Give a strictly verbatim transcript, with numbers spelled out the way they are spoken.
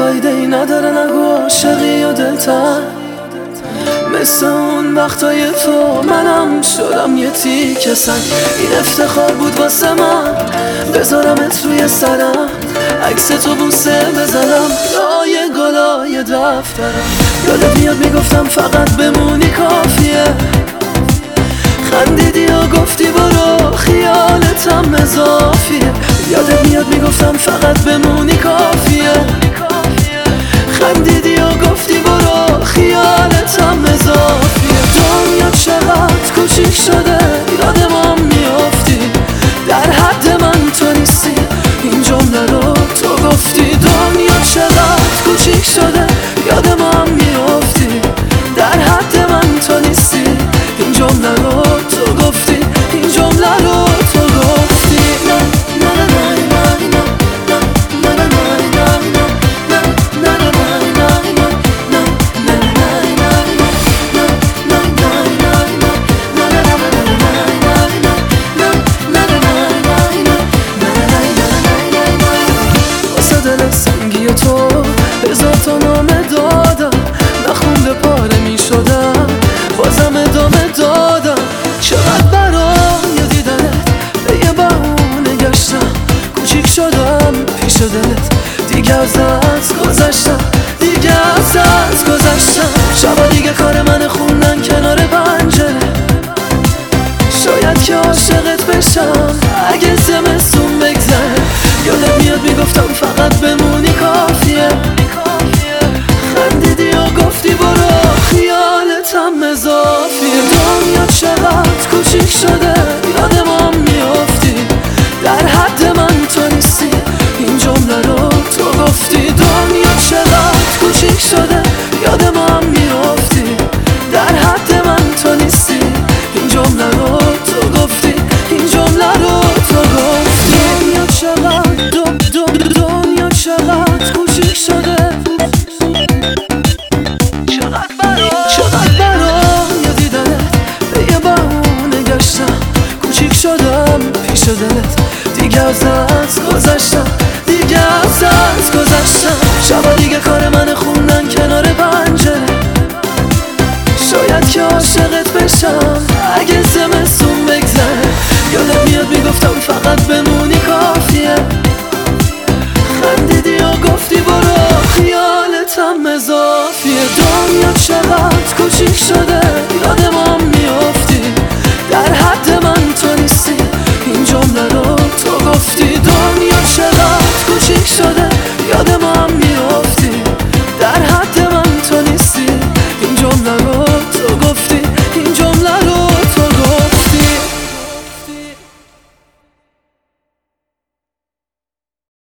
فایده ای نداره نگو عاشقی و دلتن مثل اون وقتای تو منم شدم یه تیکه سنگ. این افتخار بود واسه من بذارمت روی سرم، عکس تو بوسه بزنم لای گلای دفترم. یادت میاد میگفتم فقط بمونی کافیه، خندیدی و گفتی برو خیالتم اضافیه. یادت میاد میگفتم فقط بمونی کافیه، خندیدی و گفتی برو خیالتم اضافیه. دنیا چقدر کوچیک شده یادم هم میافتی، در حد من تو نیستی این جمله رو تو گفتی. دنیا چقدر کوچیک شده یادم هم میافتی، در حد من تو نیستی این جمله رو تو گفتی. این جمله رو تو گفتی. سنگی تو هزار تا نامه دادم، نخونده پاره می شدم بازم ادامه دادم. چقدر برای دیدنت به یه بهونه گشتم، کوچیک شدم پیش دلت دیگه از دست گذشتم، دیگه از دست گذشتم. شبا دیگه کار من خوندن کنار پنجره، شاید که عاشقت بشم اگه زمستون بگذره. یادت میاد میگفتم فقط بمونی کافیه، خندیدی و گفتی برو خیالتم اضافیه. دنیا چقدر کوچیک شده یادم هم میافتی، در حد من تو نیستی این جمله رو تو گفتی. دنیا چقدر کوچیک شده یادم هم میافتی، در حد من تو نیستی این جمله رو تو گفتی. این جمله رو تو گفتی. دنیا چقدر دو دو دنیا چقدر کوچیک شده، چقدر برا چقدر برای دیدنت به یه بهونه گشتم، کوچیک شدم پیش دلت دیگه از دست گذشتم، دیگه از دست گذشتم. شبا دیگه کار من خوندن کنار پنجره، شاید که عاشقت بشم اگه زمستون بگذره. یادت میاد میگفتم فقط بمونی کافیه، خندیدی و گفتی برو خیالتم اضافیه. دنیا چقدر کوچیک شده یادم هم میافتی،